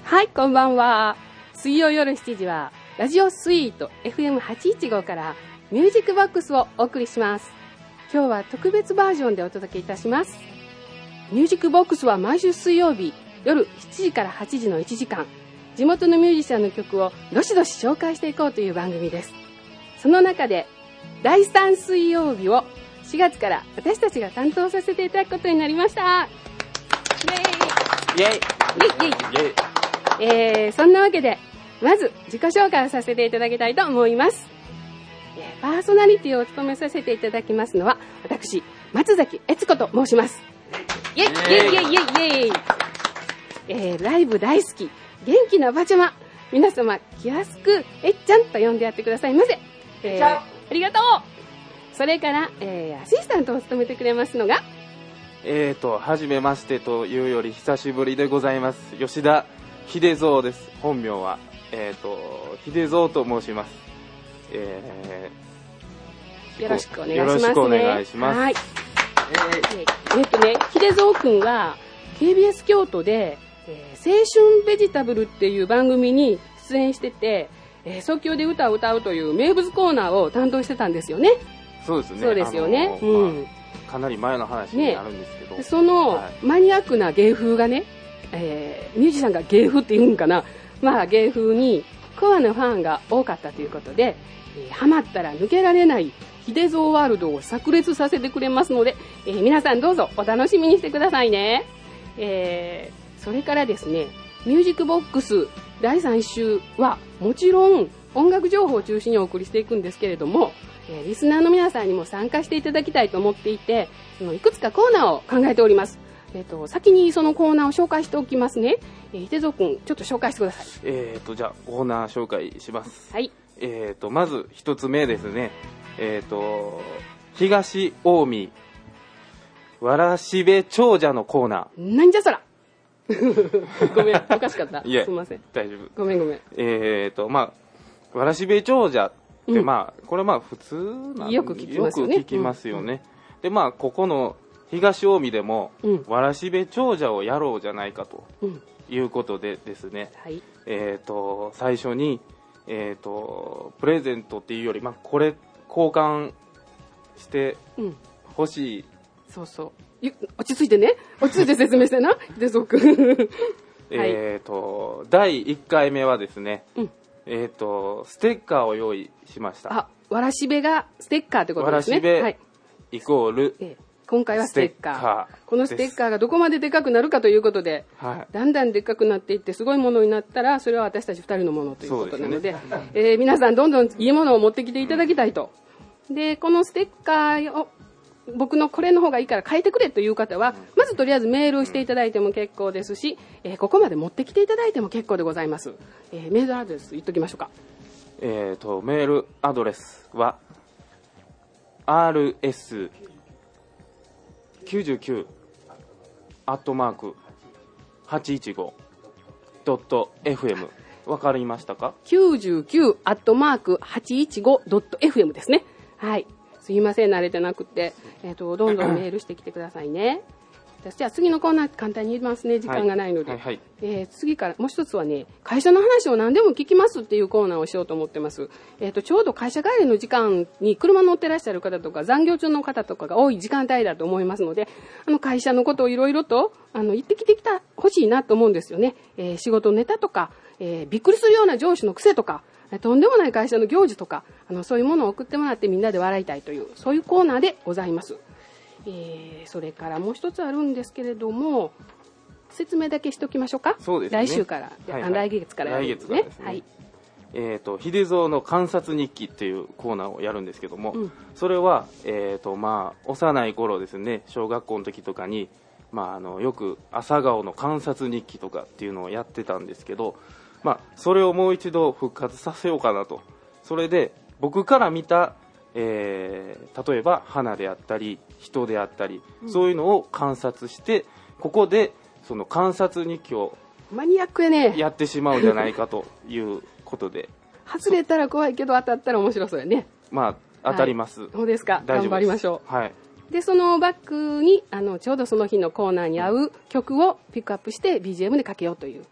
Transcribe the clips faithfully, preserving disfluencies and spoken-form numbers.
はい、こんばんは。水曜夜しちじはラジオスイート エフエムはちじゅういちご からミュージックボックスをお送りします。今日は特別バージョンでお届けいたします。ミュージックボックスは毎週水曜日夜しちじからはちじのいちじかん、地元のミュージシャンの曲をどしどし紹介していこうという番組です。その中でだいさん水曜日をしがつから私たちが担当させていただくことになりました。イエイイエイイエイイエイイエイ。えー、そんなわけでまず自己紹介をさせていただきたいと思います。えー、パーソナリティを務めさせていただきますのは私松崎悦子と申します。イエイイエイイエイイエイイエイ。えー、ライブ大好き元気なおばちゃま、皆様気安くえっちゃんと呼んでやってくださいませ。えー、ありがとう。それから、えー、アシスタントを務めてくれますのがえーとはじめましてというより久しぶりでございます。吉田秀蔵です。本名はえーと秀蔵と申します。えー、よろしくお願いします、ね、 よろしくお願いします。 はい。えー、えー、っとね秀蔵くんは ケービーエス 京都で、えー、青春ベジタブルっていう番組に出演してて、えー、即興で歌を歌うという名物コーナーを担当してたんですよね。 そうですね。 そうですよね。 あのーうん。 まあ、かなり前の話になるんですけど、 ね、その、はい、マニアックな芸風がね、えー、ミュージシャンが芸風って言うんかな、まあ芸風にコアなファンが多かったということで、えー、ハマったら抜けられない秀蔵ワールドを炸裂させてくれますので、えー、皆さんどうぞお楽しみにしてくださいね。えー、それからですね、ミュージックボックスだいさん週はもちろん音楽情報を中心にお送りしていくんですけれども、えー、リスナーの皆さんにも参加していただきたいと思っていて、そのいくつかコーナーを考えております。えー、と先にそのコーナーを紹介しておきますね。えー、秀蔵くんちょっと紹介してください。 えーとじゃあコーナー紹介します。 はい。 えーとまず一つ目ですね。えーと東近江わらしべ長者のコーナー。なんじゃそらごめんおかしかった。 いやすみません。 大丈夫。 ごめんごめん。 えーとまあわらしべ長者って、うん、まあこれまあ普通なんよく聞きますよね。 よく聞きますよね。うん、でまあここの東近江でも、うん、わらしべ長者をやろうじゃないかということでですね、 うん、はい、 えーと最初に、えーとプレゼントっていうより、まあ、これ交換してほしい、うん、 そうそう落ち着いてね落ち着いて説明してなでそくんえーとだいいっかいめはですね、うん、えーとステッカーを用意しました。 あ、わらしべがステッカーってことですね。 わらしべ、はい、イコール、ええ今回はステッカー。ステッカーこのステッカーがどこまででかくなるかということで、はい、だんだんでかくなっていってすごいものになったらそれは私たちふたりのものということなの で, で、ねえー、皆さんどんどんいいものを持ってきていただきたいと。でこのステッカーを僕のこれの方がいいから変えてくれという方はまずとりあえずメールしていただいても結構ですし、えー、ここまで持ってきていただいても結構でございます。えー、メールアドレス言っときましょうか。 えーとメールアドレスは アールエスきゅうじゅうきゅう アットマーク はちいちご ドット エフエム わかりましたか？ きゅうじゅうきゅう アットマーク はちいちご ドット エフエム ですね。はい、すいません慣れてなくて、えーとどんどんメールしてきてくださいね。じゃあ次のコーナー簡単に言いますね、時間がないので、はいはいはい。えー、次からもう一つはね、会社の話を何でも聞きますっていうコーナーをしようと思ってます。えーとちょうど会社帰りの時間に車乗ってらっしゃる方とか残業中の方とかが多い時間帯だと思いますので、あの会社のことをいろいろとあの言ってきてきた欲しいなと思うんですよね。えー、仕事ネタとか、えー、びっくりするような上司の癖とか、とんでもない会社の行事とか、あのそういうものを送ってもらってみんなで笑いたいというそういうコーナーでございます。えー、それからもう一つあるんですけれども、説明だけしておきましょうか。 そうですね、 来週から、はいはい、来月からやるんですね。来月からですね、はい。 えーと、秀蔵の観察日記っていうコーナーをやるんですけども、うん、それは、えーとまあ、幼い頃ですね、小学校の時とかに、まあ、あのよく朝顔の観察日記とかっていうのをやってたんですけど、まあ、それをもう一度復活させようかなと。それで僕から見たえー、例えば花であったり人であったり、うん、そういうのを観察してここでその観察日記をマニアックやねやってしまうんじゃないかということで外れたら怖いけど当たったら面白そうやね。 まあ当たります、 はい、そうですか。 大丈夫です。 頑張りましょう。 はい。 でそのバックにあのちょうどその日のコーナーに合う曲をピックアップして ビージーエム でかけようというね、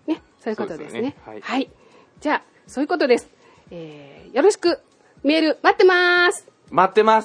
そういうことですね。 そうですよね。はい。 はい。じゃあ、そういうことです。えー、よろしく。メール待ってまーす。 待ってます。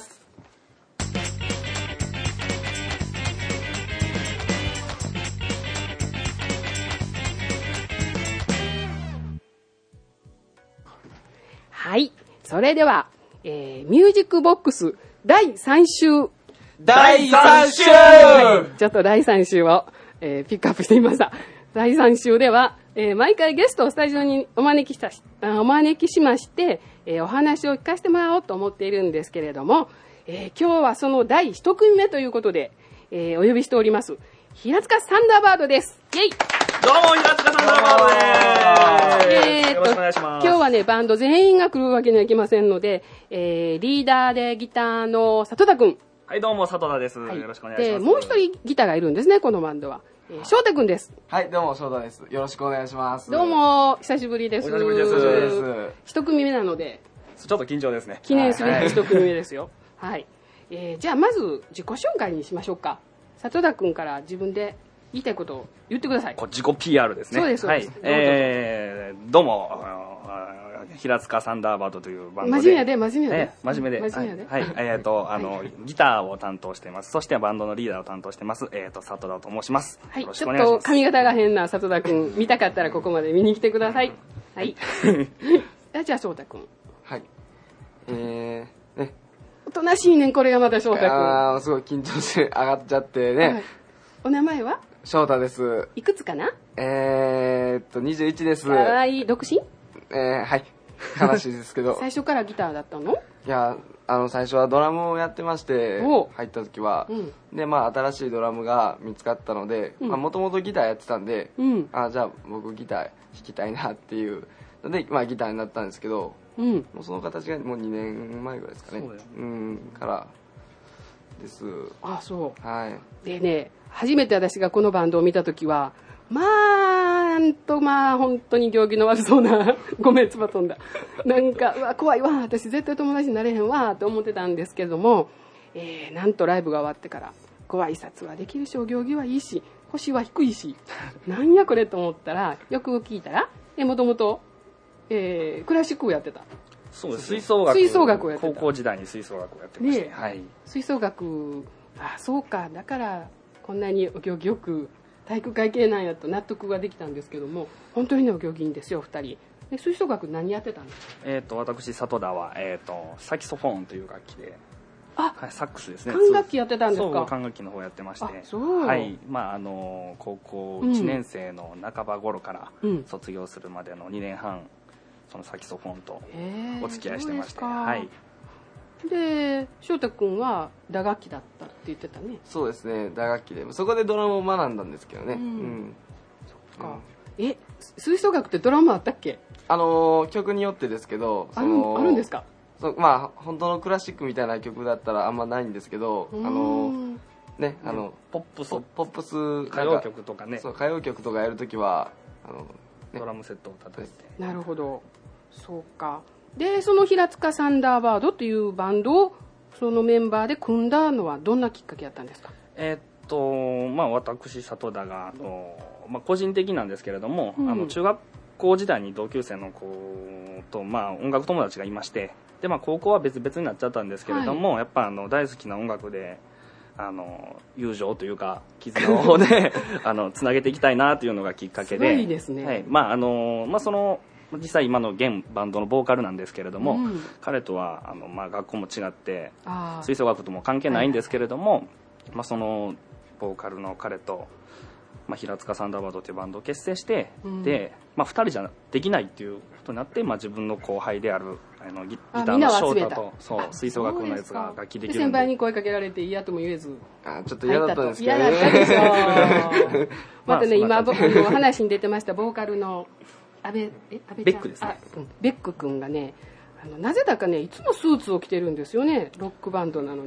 はい。それでは、えー、ミュージックボックスだいさん週。 だいさん週、 ちょっとだいさん週を、えー、ピックアップしてみました。だいさん週では、えー、毎回ゲストをスタジオにお招きしたし、お招きしまして、えー、お話を聞かせてもらおうと思っているんですけれども、えー、今日はそのだいいち組目ということで、えー、お呼びしております、平塚サンダーバードです。イェイ。 どうも、平塚サンダーバードです。 えー、 よろしくお願いします。 今日はね、バンド全員が来るわけにはいきませんので、えー、リーダーでギターの里田くん。 はい、どうも、里田です。はい、よろしくお願いします。 で、もう一人ギターがいるんですね、このバンドは。えー、翔太くんです。 はい、どうも、翔太です。よろしくお願いします。 どうも、久しぶりです。 お久しぶりです。 一組目なので、 ちょっと緊張ですね。 記念すべき一組目ですよ。はい。はい、えー、じゃあ、まず、自己紹介にしましょうか。里田くんから自分で言いたいことを言ってください。 こ自己 ピーアール ですね。 そうです、そうです。 はい。えー、どうも、平塚サンダーバードというバンドで。 真面目やで、真面目やで。 えー、真面目で。 真面目やで。 はい。はい、えっ、ー、と、あの、ギターを担当しています。そしてバンドのリーダーを担当してます。えっ、ー、と、里田と申します。 はい。 よろしくお願いします。 ちょっと髪型が変な里田くん、見たかったらここまで見に来てください。はい。じゃあ、翔太くん。 はい。えー、ね。 おとなしいねん、これがまた翔太くん。 あー、すごい緊張して上がっちゃってね。はい、 お名前は翔太です。 いくつかな？ えーっと、にじゅういちです。 かわいい。独身？ えー、はい。悲しいですけど。 最初からギターだったの？ いや、あの、最初はドラムをやってまして、入った時は。うん、で、まあ、新しいドラムが見つかったので、もともとギターやってたんで、うん、あ、じゃあ僕ギター弾きたいなっていうので、まあ、ギターになったんですけど、うん、もうその形がもうにねんまえぐらいですかね。そうだよ。うん、からです。 あ、そう。 はい。 でね、初めて私がこのバンドを見たときは、まあ、なんとまあ、本当に行儀の悪そうな、ごめん、つば飛んだ。なんか、うわ、怖いわ、私絶対友達になれへんわ、と思ってたんですけども、えー、なんとライブが終わってから、ご挨拶はできるし、お行儀はいいし、腰は低いし、なんやこれと思ったら、よく聞いたら、え、もともと、えー、クラシックをやってた。 そうです。吹奏楽。 吹奏楽をやってた。 高校時代に吹奏楽をやってまして、ね、はい。 吹奏楽、あ、そうか、だから、こんなにお行儀よく体育会系なんやと納得ができたんですけども、本当にね、お行儀いいんですよ、二人。で、吹奏楽何やってたんですか？ えっ、ー、と、私、里田は、えっ、ー、と、サキソフォンという楽器で、 あ、 はい、サックスですね。 管楽器やってたんですか？ そう、管楽器の方やってまして、 そう。 はい、まあ、あの、高校いちねん生の半ば頃から卒業するまでのにねんはん、そのサキソフォンとお付き合いしてまして、はい。 で、翔太くんは打楽器だったって言ってたね。 そうですね、打楽器でそこでドラムを学んだんですけどね。うん、うん、 そっか、うん、え、吹奏楽ってドラムあったっけ？ あのー、曲によってですけど、 ある、あるんですか？ そまあ本当のクラシックみたいな曲だったらあんまないんですけど、あのー、ね、あのポップスポップス歌謡曲とかね、 そう歌謡曲とかやるときはあの、ね、 ドラムセットを叩いて。 なるほど、そうか。で、その平塚サンダーバードというバンドをそのメンバーで組んだのはどんなきっかけやったんですか？ えー、っとまあ私里田があの、まあ、個人的なんですけれども、うん、あの中学校時代に同級生の子と、まあ、音楽友達がいまして、で、まあ、高校は別々になっちゃったんですけれども、はい、やっぱあの大好きな音楽であの友情というか絆を方であのつなげていきたいなというのがきっかけで、 すごいですね。 はい、まああのまあその実際今の現バンドのボーカルなんですけれども、うん、彼とはあの、まあ、学校も違って吹奏楽とも関係ないんですけれども、はい、まあ、そのボーカルの彼と、まあ、平塚サンダーバードというバンドを結成して、うん、で、まあ、ふたりじゃできないっていうことになって、まあ、自分の後輩であるあの ギ, ギターの翔太とそう吹奏楽のやつが楽器できるんで、 先輩に声かけられて嫌とも言えず、 あちょっと嫌だったんですけどね。嫌だったでしょまたね、今僕の話に出てましたボーカルの安倍、え、安倍ちゃん、 ベックですね。 うん、ベック君がね、あのなぜだかね、いつもスーツを着てるんですよね、ロックバンドなのに。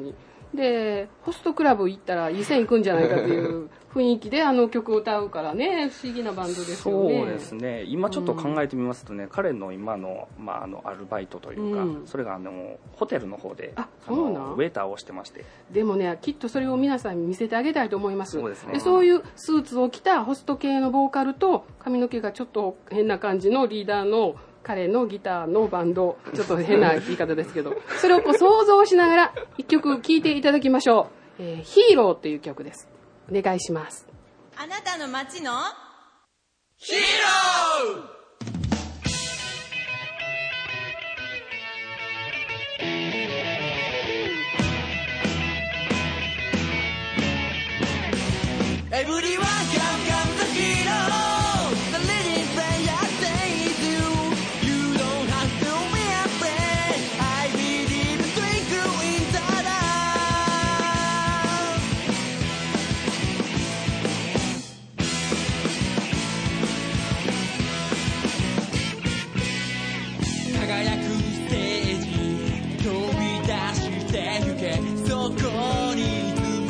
でホストクラブ行ったらいい線いくんじゃないかという雰囲気であの曲を歌うからね、不思議なバンドですよね。 そうですね。今ちょっと考えてみますとね、うん、彼の今の、まあ、あのアルバイトというか、うん、それがあのホテルの方でああのウェイターをしてまして。 でもね、きっとそれを皆さんに見せてあげたいと思います。 そうですね。 でそういうスーツを着たホスト系のボーカルと髪の毛がちょっと変な感じのリーダーの彼のギターのバンド、ちょっと変な言い方ですけど、それをこう想像しながら一曲聴いていただきましょう。えー、ヒーローっていう曲です。お願いします。 あなたの街のヒーロー。Everyone come come the hero, the leading player saves you. You don't have to be afraid. I believe the twinkle in the eye. 輝くステージ飛び出してゆけ、そこに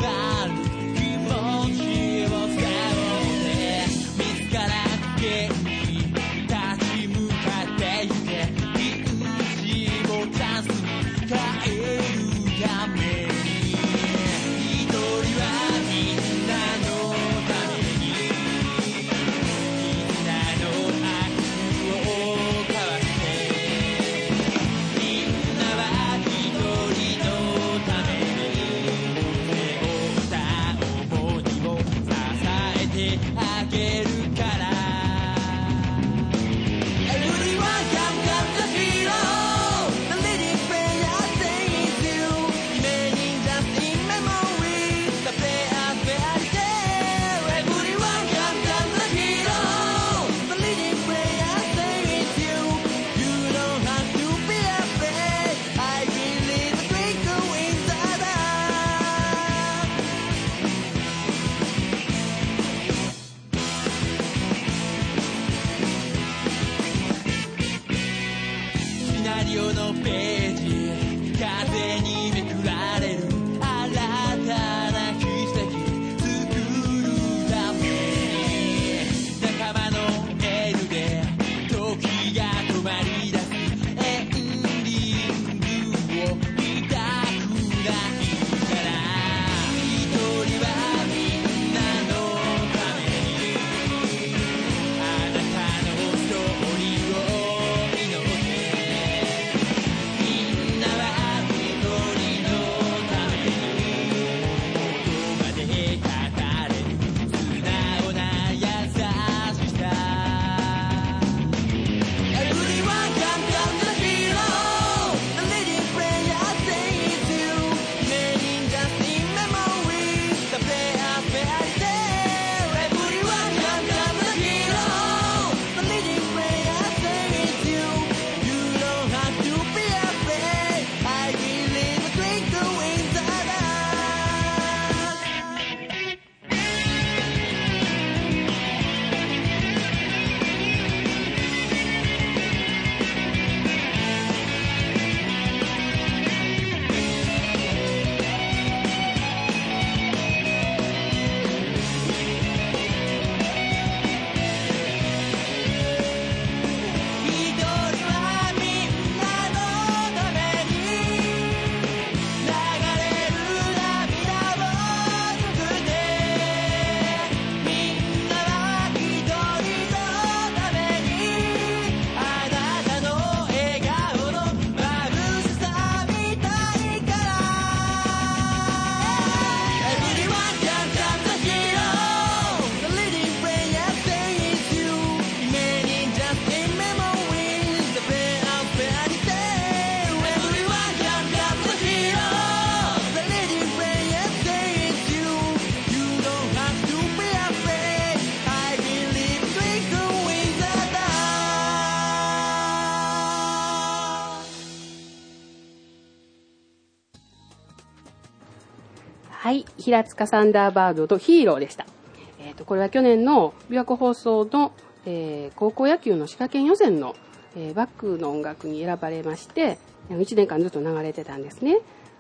はい、平塚サンダーバードとヒーローでした。えーと、これは去年の琵琶湖放送の、えー、高校野球の歯科検予選の、えー、バックの音楽に選ばれまして、いちねんかんずっと流れてたんですね。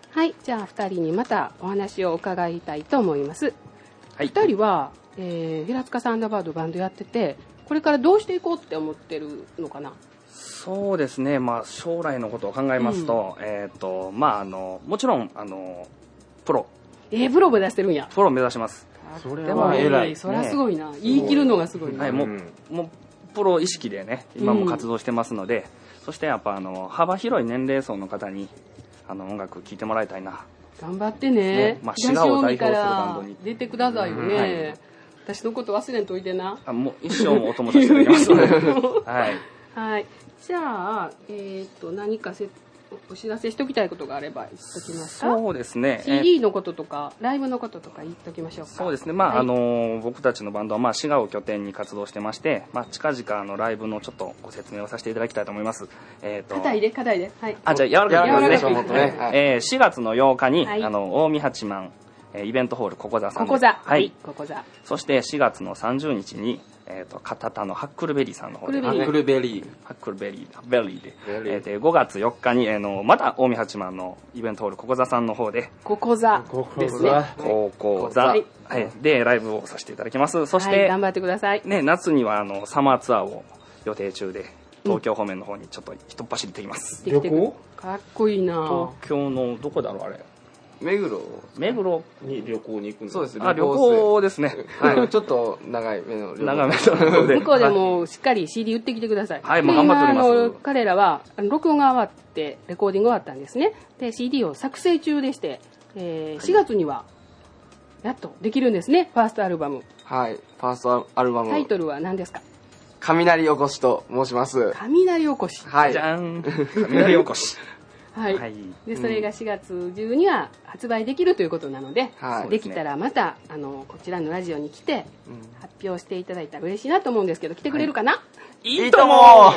はい、じゃあふたりにまたお話を伺いたいと思います。 はい、 ふたりは、えー、平塚サンダーバードバンドやってて、これからどうしていこうって思ってるのかな？ そうですね、まあ、将来のことを考えますと、うん、えっ、ー、とまああのもちろんあのプロえー、プロ目指してるんや。 プロ目指します。 それは偉い。 それはすごいな、ね、言い切るのがすごいな。 はい、もう、うん、もうプロ意識でね今も活動してますので、うん、そしてやっぱあの幅広い年齢層の方にあの音楽聴いてもらいたいな。 頑張ってね。ね、 まあ、滋賀を代表するバンドに出てくださいよね。うん、はい、私のこと忘れんといてな。 あ、もう一生もお友達できますので。はい。 はい。じゃあ、えっと、何かせお知らせしておきたいことがあれば言っときますか。 そうですね。 シーディー のこととか、ライブのこととか言っときましょうか。 そうですね。まあ、はい、あの、僕たちのバンドは、まあ、滋賀を拠点に活動してまして、まあ、近々、あの、ライブのちょっとご説明をさせていただきたいと思います。 えっ、ー、と。硬いで、硬いで。はい。 あ、じゃあ、柔らかいですね。 柔らかいですね。はい、 えー、しがつのようかに、はい、あの、近江八幡、えー、イベントホール、ここざさんで。 ここざ。 はい。 ここざ。 そして、しがつのさんじゅうにちに、えー、と片田のハックルベリーさんの方で、 ハックルベリーハックルベリーベリーで、えー、でごがつよっかに、えー、のまた近江八幡のイベントホールここざさんの方でここざですね、ここざ、はいはい、でライブをさせていただきます。そして、 はい、頑張ってください、 ね、夏にはあのサマーツアーを予定中で東京方面の方にちょっと一っ走りできます、 うん、旅行かっこいいな。 東京のどこだろうあれ、 目黒目黒に旅行に行くんです。 そうです。 あ、旅行ですね。 はい。ちょっと長い目の旅行。 長めので。向こうでもしっかり シーディー 売ってきてください。 はい、もう頑張っております。 あの彼らは録音が終わってレコーディング終わったんですね。で シーディー を作成中でして、えー、しがつにはやっとできるんですね。ファーストアルバム。 はい。ファーストアルバム。 タイトルは何ですか？ 雷おこしと申します。 雷おこし。 はい。 じゃん。雷おこし。 はい、はい、でそれがしがつ中には発売できるということなので、はい、できたらまたあのこちらのラジオに来て発表していただいたら嬉しいなと思うんですけど、来てくれるかな？はい、いいともはい、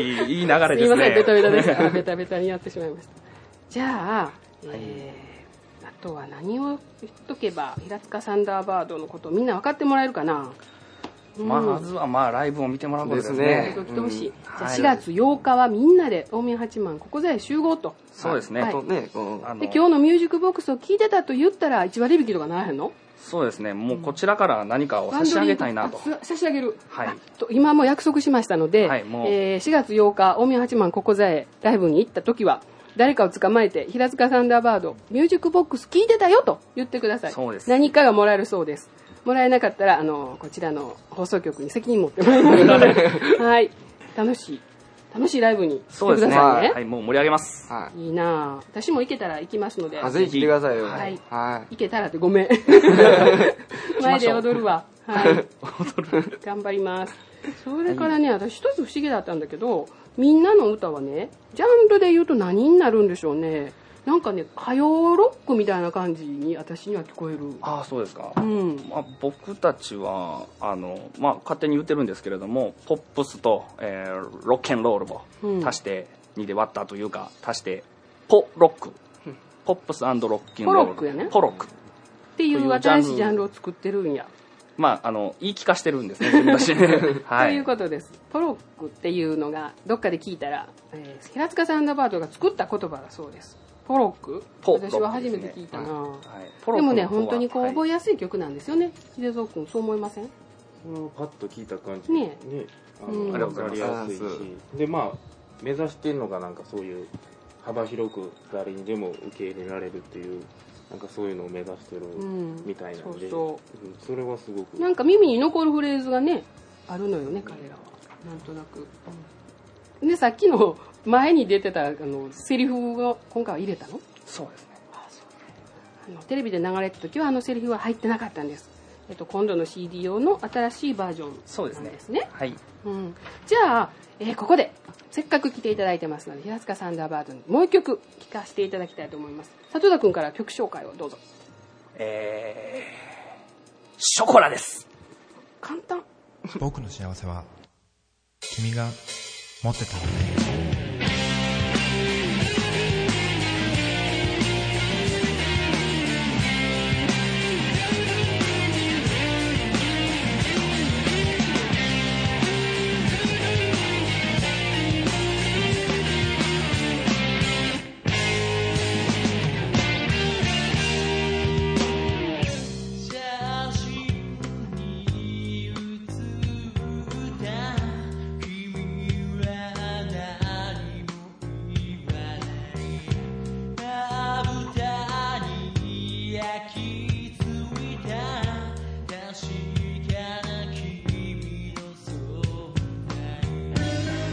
いい流れですね。 すいません、ベタベタです。ベタベタにやってしまいました。じゃあ、えー、あとは何を言っとけば平塚サンダーバードのことをみんな分かってもらえるかな？ うん、まずはまあライブを見てもらうことですね。 来てほしい。じゃあしがつようかはみんなで近江八幡ここざへ集合と。 そうですね。 はい、 とね、 で今日のミュージックボックスを聞いてたと言ったらいちわり引きとかならへんの？ そうですね。もうこちらから何かを差し上げたいなと。 差し上げる。 はい。 と今も約束しましたので、はい、もうえー、しがつようか近江八幡ここざへライブに行った時は誰かを捕まえて平塚サンダーバードミュージックボックス聞いてたよと言ってください。 そうです。 何かがもらえるそうです。もらえなかったらあのこちらの放送局に責任持ってもらいますのではい、楽しい楽しいライブに来てくださいね。 はい、はい、もう盛り上げます。 はい、いいな。私も行けたら行きますので。 ぜひ来てくださいよ。 はい。はい、行けたらってごめん。前で踊るわ。はい。踊る。頑張ります。それからね、私一つ不思議だったんだけど、みんなの歌はね、ジャンルで言うと何になるんでしょうね。なんかね、歌謡ロックみたいな感じに私には聞こえる。 ああ、そうですか。 うん。 まあ、僕たちはあの、まあ、勝手に言ってるんですけれども、ポップスと、えー、ロッケンロールを足してにで割ったというか、足してポロック、ポップス&ロッキンロール、 ポロックやね。 ポロックっていう新しいジャンルを作ってるんや。 まあ、あの言い聞かしてるんですね、自分たちはい、ということです。ポロックっていうのがどっかで聞いたら、えー、平塚サンダーバードが作った言葉だそうです。ポロック、 ポ私は初めて聞いたな、はい、でもね本当にこう覚えやすい曲なんですよね。秀蔵君そう思いません？ パッと聞いた感じねね、あの、うん、分かりやすいし、でまあ目指してるのがなんかそういう幅広く誰にでも受け入れられるっていうなんかそういうのを目指してるみたいなんで、うん、そうそう、うん、それはすごくなんか耳に残るフレーズがねあるのよね、彼らはなんとなく、うん、でさっきの前に出てたあのセリフを今回は入れたの？ そうですね。 あそうあのテレビで流れた時はあのセリフは入ってなかったんです。えっと、今度の シーディー 用の新しいバージョンなんですね。 そうですね。はい。 うん、じゃあ、えー、ここでせっかく来ていただいてますので平塚サンダーバードにもう一曲聴かせていただきたいと思います。里田君から曲紹介をどうぞ。 えー、ショコラです。 簡単。 僕の幸せは君が持ってたよね。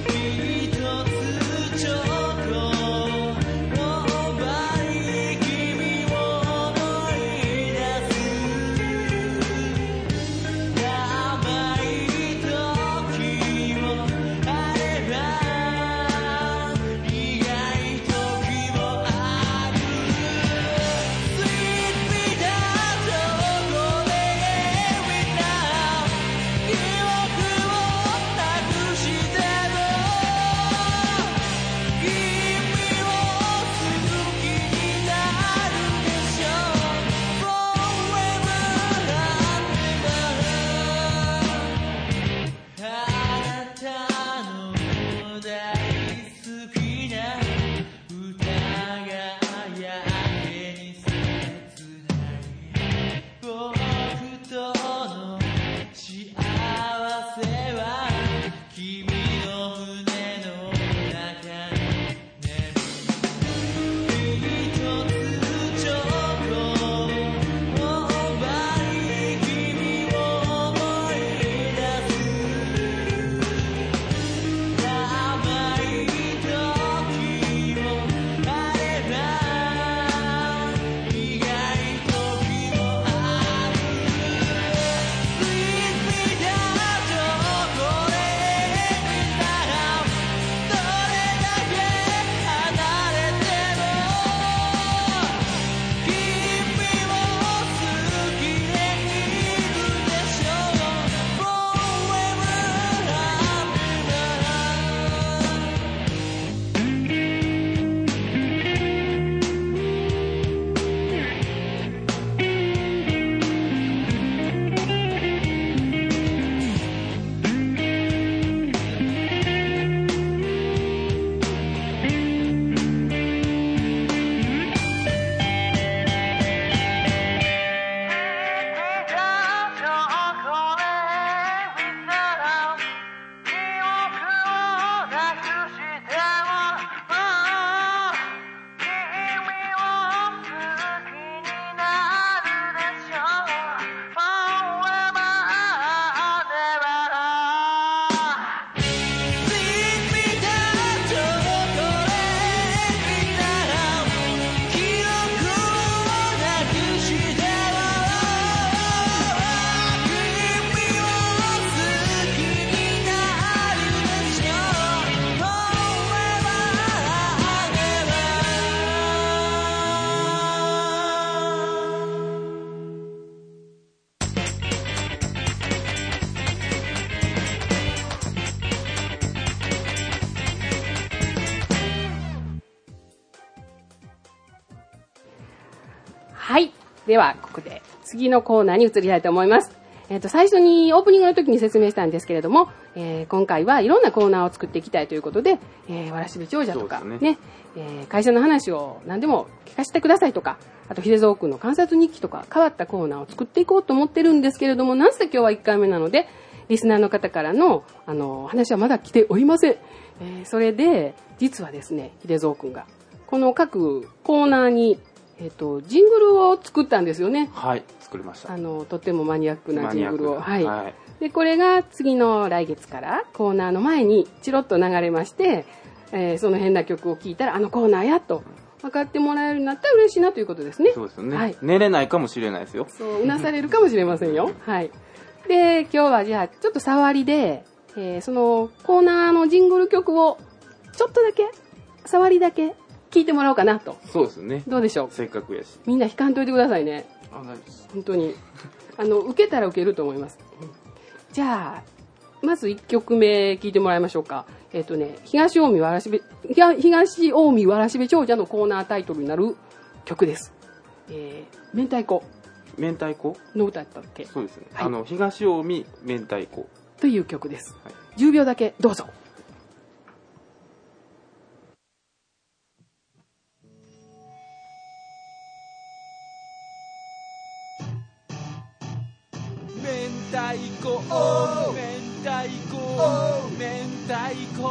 はい。では、ここで次のコーナーに移りたいと思います。えっと、最初にオープニングの時に説明したんですけれども、えー、今回はいろんなコーナーを作っていきたいということで、えー、わらしべ長者とか、ね、ねえー、会社の話を何でも聞かせてくださいとか、あと、秀蔵君の観察日記とか、変わったコーナーを作っていこうと思ってるんですけれども、なんせ今日はいっかいめなので、リスナーの方からの、あの、話はまだ来ておりません。えー、それで、実はですね、秀蔵君が、この各コーナーに、えっと、ジングルを作ったんですよね。 はい、作りました。 あの、とってもマニアックなジングルを。はい、 はい。 で、これが次の来月からコーナーの前にチロッと流れまして、えー、その変な曲を聴いたら、あのコーナーやと分かってもらえるようになったら嬉しいなということですね。 そうですよね。 はい。 寝れないかもしれないですよ。 そう、うなされるかもしれませんよ。はい。で、今日はじゃあ、ちょっと触りで、えー、そのコーナーのジングル曲を、ちょっとだけ、触りだけ、聞いてもらおうかなと。 そうですね。 どうでしょう。 せっかくやし。 みんな弾かんといてくださいね。 あ、大丈夫です。 本当に。あの、受けたら受けると思います。じゃあ、まずいっきょくめ聞いてもらいましょうか。えっとね、東近江わらしべ、東近江わらしべ長者のコーナータイトルになる曲です。えー、明太子。 明太子の歌だったっけ？ そうですね。 はい、 あの、東近江明太子。 という曲です。 はい、 じゅうびょうだけどうぞ。 明太子、明太子、明太子、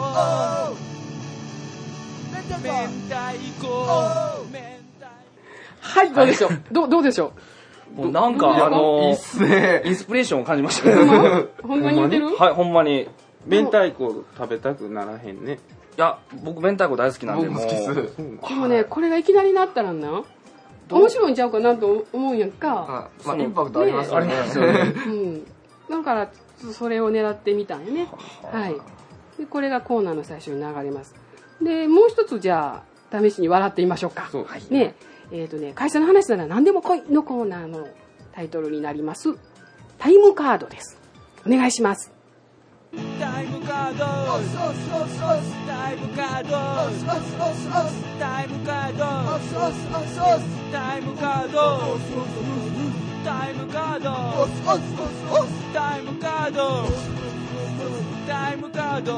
明太子、明太。 はい、どうでしょう。どうどうでしょう。もうなんかあのいいっすね。 インスピレーションを感じましたね。 ほんまに似てる？ はい、ほんまに明太子食べたくならへんね。 いや僕明太子大好きなんでもうでもねこれがいきなりなったらな面白いんちゃうかなと思うんやんか。 まあインパクトありますよね。 うん、だからそれを狙ってみたんやね。はい。でこれがコーナーの最初に流れます。でもう一つじゃあ試しに笑ってみましょうか。 そうねえっとね会社の話なら何でも来いのコーナーのタイトルになります。タイムカードです。お願いします。 タイムカードタイムカードタイムカードタイムカードタイムカードタイムカードタイムカード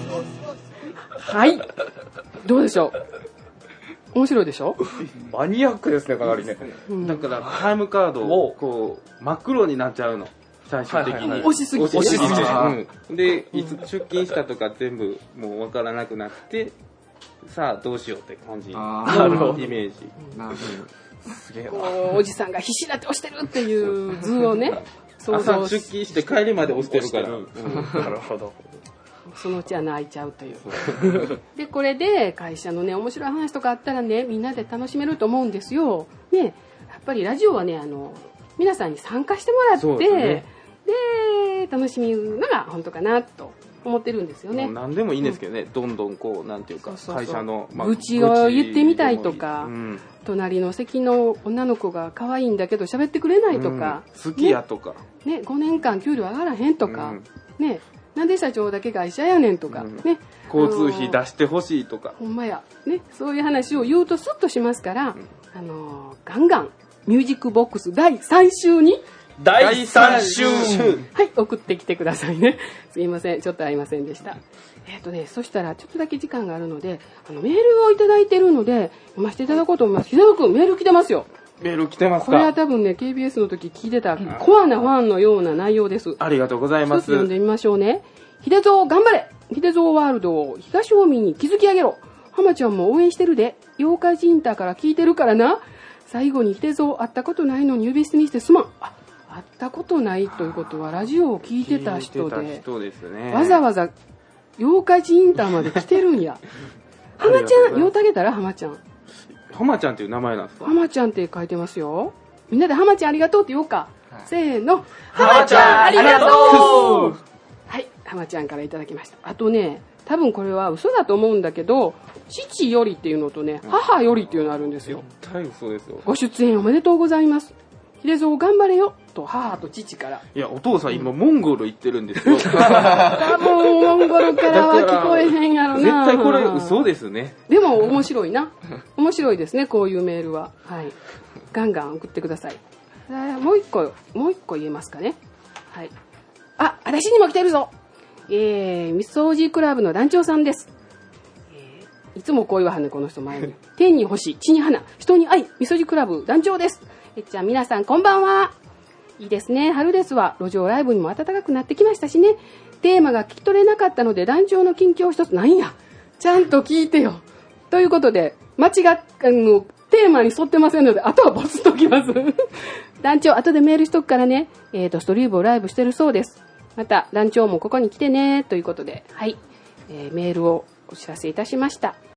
はいどうでしょう面白いでしょマニアックですねかなりね、 うん、だからタイムカードをこう真っ黒になっちゃうの最終的に、はいはいはい、 押しすぎて押しすぎて、うん、でいつ出勤したとか全部もう分からなくなってさあどうしようって感じのイメージ。 なるほどすげえお, おじさんが必死だって押してるっていう図をね想像朝出勤して帰りまで押してるから、うん、 なるほどそのうちは泣いちゃうというでこれで会社のね面白い話とかあったらねみんなで楽しめると思うんですよ、ね、やっぱりラジオはねあの皆さんに参加してもらって、ね、で楽しみるのが本当かなと思ってるんですよね。 もう何でもいいんですけどね、うん、どんどんこうなんていうか会社の、 まあ、愚痴を言ってみたいとか、うん、隣の席の女の子が可愛いんだけど喋ってくれないとか、 うん、好きやとか、 ねね、ごねんかん給料上がらへんとか、うんね、なんで社長だけ会社やねんとか、うんね、 交通費出してほしいとか、 ほんまや、ね、そういう話を言うとスッとしますから、うん、あのガンガンミュージックボックスだいさん週にだいさん週はい送ってきてくださいね。すいませんちょっと合いませんでした。えっとねそしたらちょっとだけ時間があるのであのメールをいただいてるので読ませていただこうと思います。ひざおくんメール来てますよ。 メール来てますか。 これは多分ね ケービーエス の時聞いてたコアなファンのような内容です。 ありがとうございます。 一つ読んでみましょうね。秀蔵頑張れ秀蔵ワールドを東近江に築き上げろ。浜ちゃんも応援してるで。妖怪ジンターから聞いてるからな。最後に秀蔵会ったことないのに呼び捨てにしてすまん。あ会ったことないということはラジオを聞いてた人で、 聞いてた人ですね、 わざわざ妖怪ジンターまで来てるんや。浜ちゃん、ようたげたら浜ちゃん。 浜ちゃんっていう名前なんですか。 浜ちゃんって書いてますよ。みんなで浜ちゃんありがとうって言おうか。はい、せーの。 浜ちゃんありがとう。 はい、浜ちゃんからいただきました。あとね、多分これは嘘だと思うんだけど、父よりっていうのとね、母よりっていうのあるんですよ。 絶対嘘ですよ。 ご出演おめでとうございます。秀蔵頑張れよと母と父から。 いやお父さん今モンゴル行ってるんですよ。 多分モンゴルからは聞こえへんやろな。 絶対これ嘘ですね。 でも面白いな。面白いですねこういうメールは。はい。ガンガン送ってください。もう一個もう一個言えますかね。はい。あ私にも来てるぞ。えー、みそじクラブの団長さんです。えー、いつもこういうわはねこの人前に。天に星地に花人に愛みそじクラブ団長です。えっちゃん皆さんこんばんは。いいですね春ですわ。路上ライブにも暖かくなってきましたしね。テーマが聞き取れなかったので団長の近況一つなんやちゃんと聞いてよということで間違っあのテーマに沿ってませんのであとはボツっときます団長後でメールしとくからね。えーとストリームをライブしてるそうです。また団長もここに来てねということではい、えー、メールをお知らせいたしました。